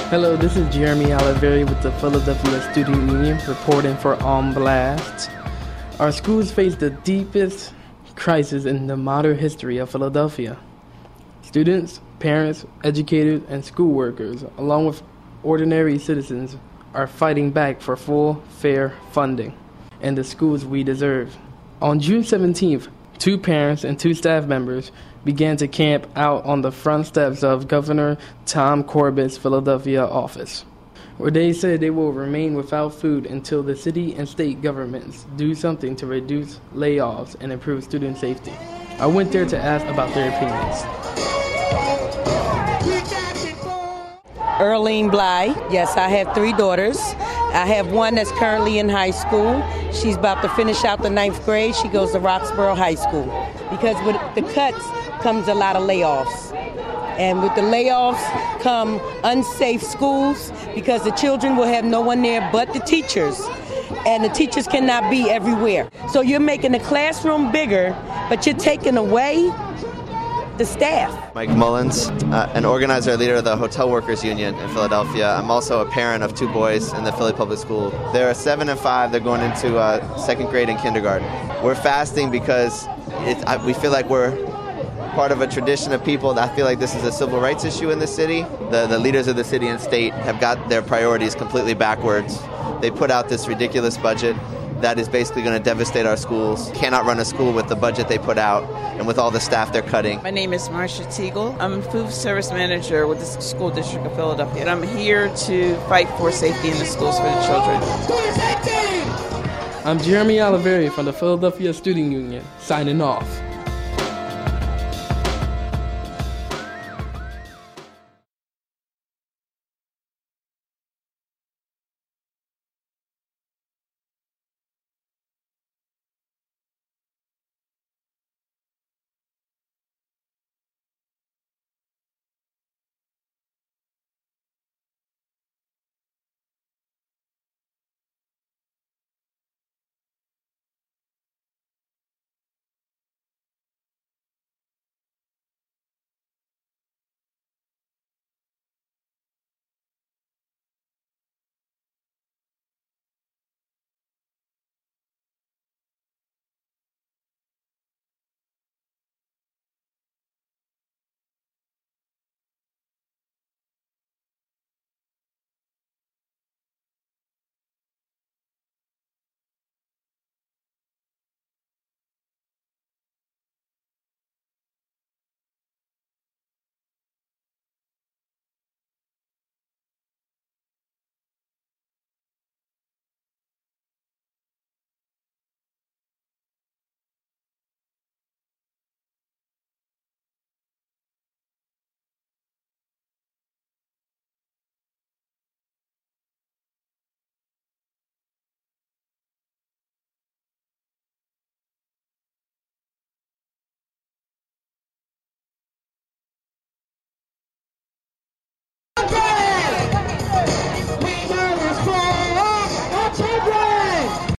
Hello, this is Jeremy Oliveri with the Philadelphia Student Union reporting for On Blast. Our schools face the deepest crisis in the modern history of Philadelphia. Students, parents, educators, and school workers, along with ordinary citizens, are fighting back for full, fair funding and the schools we deserve. On June 17th, 2 parents and 2 staff members began to camp out on the front steps of Governor Tom Corbett's Philadelphia office, where they said they will remain without food until the city and state governments do something to reduce layoffs and improve student safety. I went there to ask about their opinions. Earlene Bly. Yes, I have 3 daughters. I have one that's currently in high school. She's about to finish out the 9th grade. She goes to Roxborough High School. Because with the cuts comes a lot of layoffs. And with the layoffs come unsafe schools because the children will have no one there but the teachers. And the teachers cannot be everywhere. So you're making the classroom bigger, but you're taking away the staff. Mike Mullins, an organizer and leader of the Hotel Workers Union in Philadelphia. I'm also a parent of 2 boys in the Philly Public School. They're 7 and 5. They're going into 2nd grade and kindergarten. We're fasting because we feel like we're part of a tradition of people that feel like this is a civil rights issue in the city. The leaders of the city and state have got their priorities completely backwards. They put out this ridiculous budget that is basically going to devastate our schools. Cannot run a school with the budget they put out and with all the staff they're cutting. My name is Marcia Teagle. I'm a food service manager with the School District of Philadelphia, and I'm here to fight for safety in the schools for the children. I'm Jeremy Oliveri from the Philadelphia Student Union, signing off.